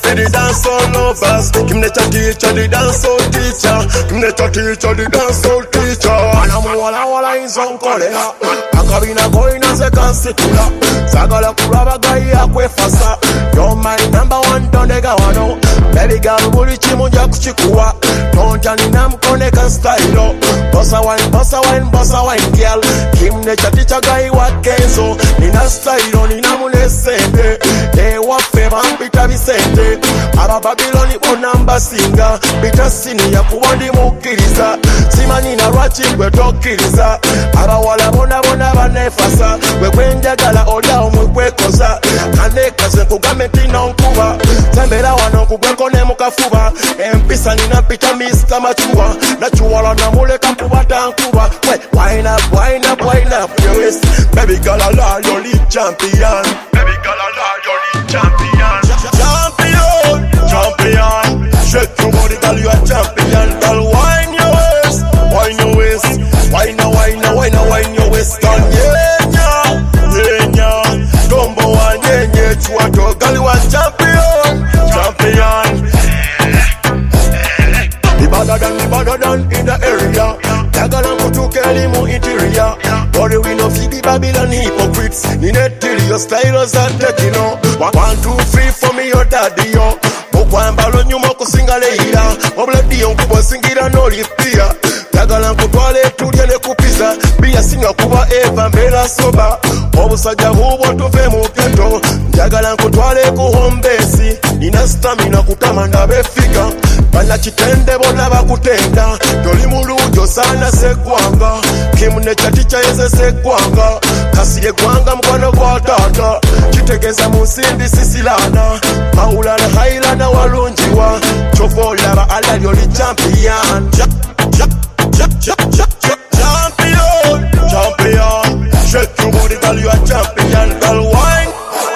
for the dancehall lovers. Give me the teacher, the dancehall teacher. Give me the teacher, the dancehall teacher. And I'm wala in some color. Akabina going as a constitula. Sagala kuraba gai akwe fasa. You're my number one donega wano. Baby girl buli chimunja kuchikuwa. Tonjani namkoneka style. Bossa wine girl. Kim the teacher guy wa kenzo. Nina style nina munesende. They wa feva mpita Vicente. Aba Babyloni onamba singa. Bita sini ya kuwandi mukiriza. Simani na rachi kwe tokiriza. Aba wala bona banefasa. We kwenjagala olia omukwekoza. Kaneka ze kugameti nonkuba. Tembera wano kubweko ne mukafuba. Empisa nina pita Mr. Machua. Nachuala na muleka kubata nkuba. Wine up your waist. Baby girl Allah you're the champion. Baby girl Allah you're the champion. Champion. Shake your body girl you a champion. Girl wine your waist. Wine your waist. Girl yeah. Combo one yeah. Chuato girl you a champion. Better than in the area. Tagala mutuke limu interior. Body we no feed the Babylon hypocrites. Ni netiri your styles are taking on. 1, 2, 3 for me your daddy yo. Okwambalo nyuma kusinga leira. Obladi yonkubwa singira no lipia. Tagala nkutwale tulye ne kupiza. Bia singa kuba eva mbela soba. Obusajja bubwo tuve mu ghetto. Njagala nkutwale ku home base. Nina stamina kutamanda befika. Bana chitende bona bakutenda. Toli mulujo sana segwanga. Kimune chaticha yeze segwanga. Kasile gwanga mkwano kwa tata. Chitegeza musindi sisilana. Maulana hailana walunjiwa. Chofola ba ala yoli champion. Champion. Shake your body girl you a champion. Girl wine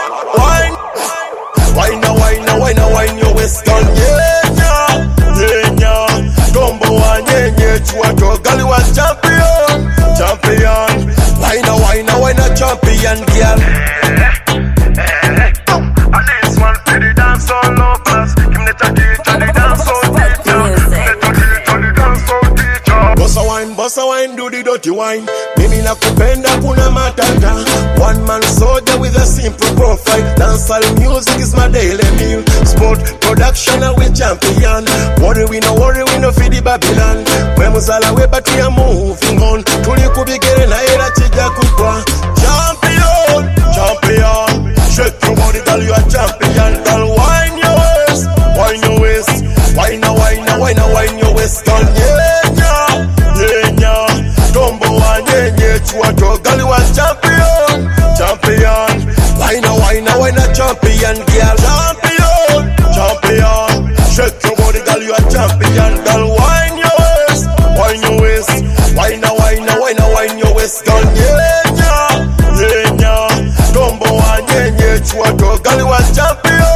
your waist girl yeah. Combo one yeah. Chuato girl you a champion. Wine a champion girl. And this one for the dancehall lovers. Give me the teacher, the dancehall teacher. Bossa wine, do the dirty wine. Mimi nakupenda kuna matata. One man soldier with a simple profile. Dancehall music is my daily meal. Sport production we champion. Worry we no feed the Babylon. We muzala we but we are moving on. Tuli kubigere na era chija kukwa. Champion. Shake your body girl you a champion. Girl wine your waist. Wine your waist girl yeah. Combo one yeah. Chuato girl you a champion. Wine a champion girl. Champion. Shake your body girl you a champion. Girl wine your waist. Wine your waist girl yeah. Combo one yeah. Chuato girl you a champion.